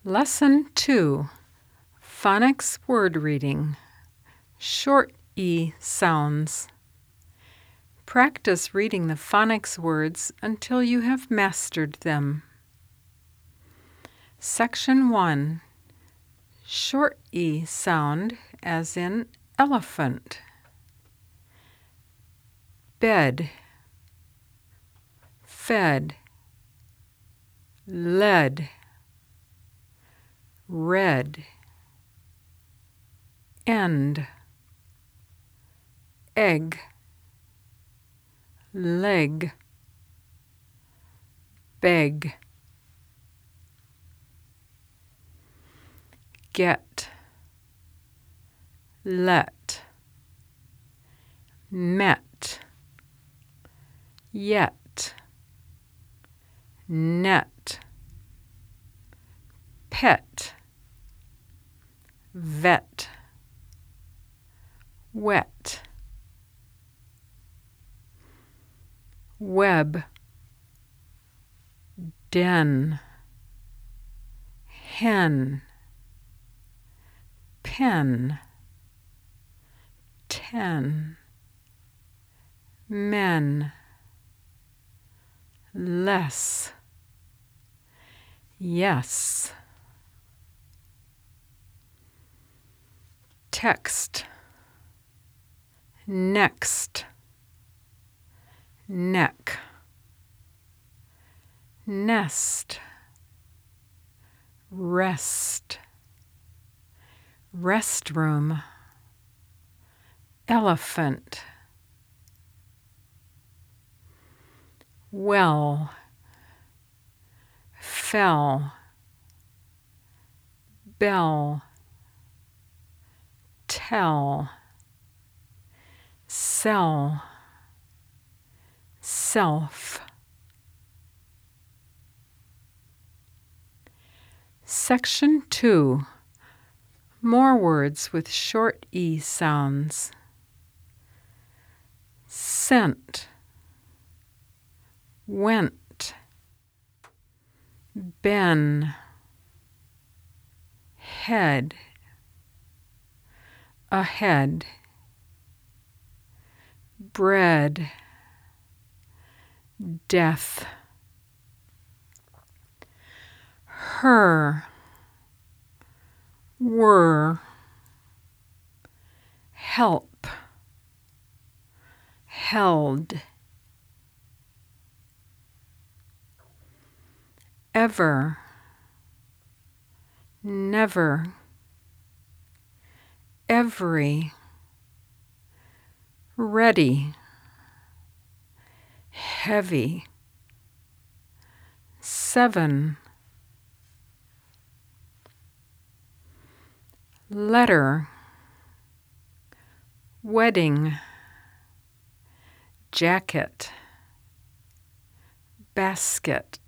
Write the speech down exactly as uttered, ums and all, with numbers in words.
Lesson two, Phonics Word Reading, Short E Sounds. Practice reading the phonics words until you have mastered them. Section one, Short E sound as in elephant. Bed, fed, led, red, end, egg, leg, beg, get, let, met, yet, net, pet, vet, wet, web, den, hen, pen, ten, men, less, yes, text, next, neck, nest, rest, restroom, elephant, well, fell, bell, tell, sell, self. Section two, more words with short E sounds. Sent, went, been, head, ahead, bread, death, her, were, help, held, ever, never, every, ready, heavy, seven, letter, wedding, jacket, basket,